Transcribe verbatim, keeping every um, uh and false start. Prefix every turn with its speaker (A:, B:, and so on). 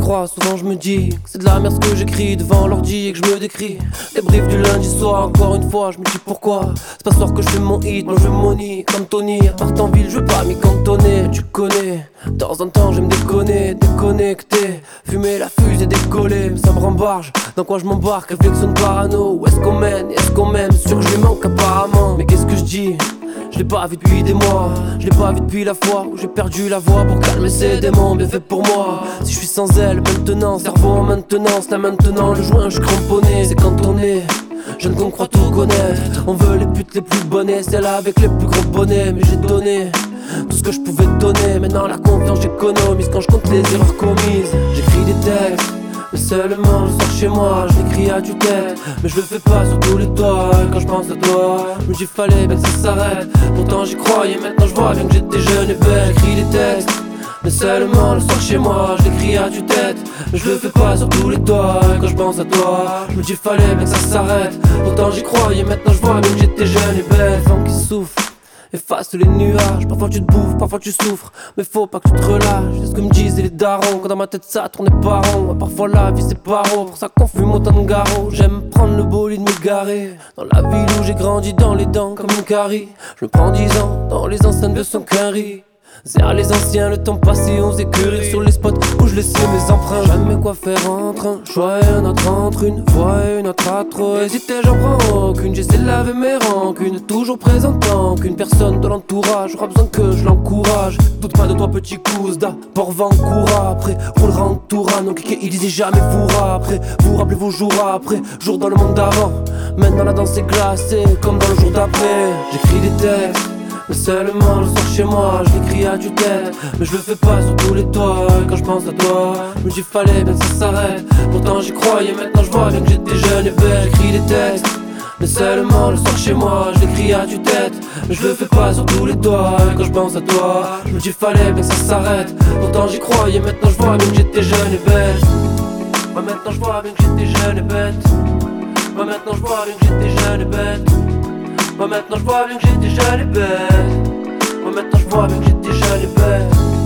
A: crois, souvent je me dis que c'est de la merde ce que j'écris devant l'ordi et que je me décris. Des briefs du lundi soir, encore une fois, je me dis pourquoi. C'est pas ce soir que je fais mon hit, moi je veux mon nid comme Tony. Part en ville, je veux pas m'y cantonner, tu connais. De temps en temps, je me déconner, déconnecter. Fumer la fusée, décoller, mais ça me rembarge. Dans quoi je m'embarque, réflexion de parano. Où est-ce qu'on mène, est-ce qu'on m'aime? Sûr que je lui manque apparemment. Mais qu'est-ce que je dis? Je l'ai pas vu depuis des mois, je l'ai pas vu depuis la fois où j'ai perdu la voix pour calmer ces démons bien fait pour moi. Si je suis sans elle maintenant, cerveau en maintenance, là maintenant le joint je suis cramponné. C'est quand on est jeune qu'on croit tout connaître. On veut les putes les plus bonnées, celles avec les plus gros bonnets. Mais j'ai donné tout ce que je pouvais te donner. Maintenant la confiance j'économise quand je compte les erreurs commises. J'écris des textes mais seulement le soir chez moi, je l'écris à tue-tête. Mais je le fais pas sur tous les toits. Et quand je pense à toi, je me dis fallait bien que ça s'arrête. Pourtant j'y croyais, maintenant je vois bien que j'étais jeune et belle. J'écris des textes mais seulement le soir chez moi, je l'écris à tue-tête. Mais je le fais pas sur tous les toits. Et quand je pense à toi, je me dis fallait bien que ça s'arrête. Pourtant j'y croyais, maintenant je vois bien que j'étais jeune et belle. Vent qui souffle efface les nuages, parfois tu te bouffes, parfois tu souffres. Mais faut pas que tu te relâches, c'est ce que me disent les darons. Quand dans ma tête ça tournait pas rond, parfois la vie c'est paro. Pour ça qu'on fume autant de garrot. J'aime prendre le bolide, me garer dans la ville où j'ai grandi, dans les dents comme une carie. Je me prends dix ans dans les enceintes de son quinri. Zère les anciens, le temps passé, on faisait que rire sur les spots où je laissais mes empreintes. Jamais quoi faire entre un choix et un autre, entre une voix et une autre à trop hésiter, j'en prends aucune. J'essaie de laver mes rancunes, toujours présentant qu'une personne de l'entourage aura besoin que je l'encourage. Doute pas de toi petit cousda, pour Vancoura. Après roulera en toura, non cliquez, il disait jamais fourra. Après vous rappelez vos jours après, jour dans le monde d'avant. Maintenant la danse est glacée, comme dans le jour d'après. J'écris des textes mais seulement le soir chez moi, je l'écris à tue-tête. Mais je le fais pas sur tous les toits. Et quand je pense à toi, je me dis fallait bien que ça s'arrête. Pourtant j'y croyais, maintenant je vois bien que j'étais jeune et belle. J'écris des textes mais seulement le soir chez moi, je l'écris à tue-tête. Mais je le fais pas sur tous les toits. Et quand je pense à toi, je me dis fallait bien que ça s'arrête. Pourtant j'y croyais, maintenant je vois bien que j'étais jeune et belle. Moi maintenant je vois bien que j'étais jeune et bête. Moi maintenant je vois bien que j'étais jeune et bête. Moi maintenant je vois bien que j'étais jeune et bête. Moi maintenant je vois bien que j'étais jeune et bête.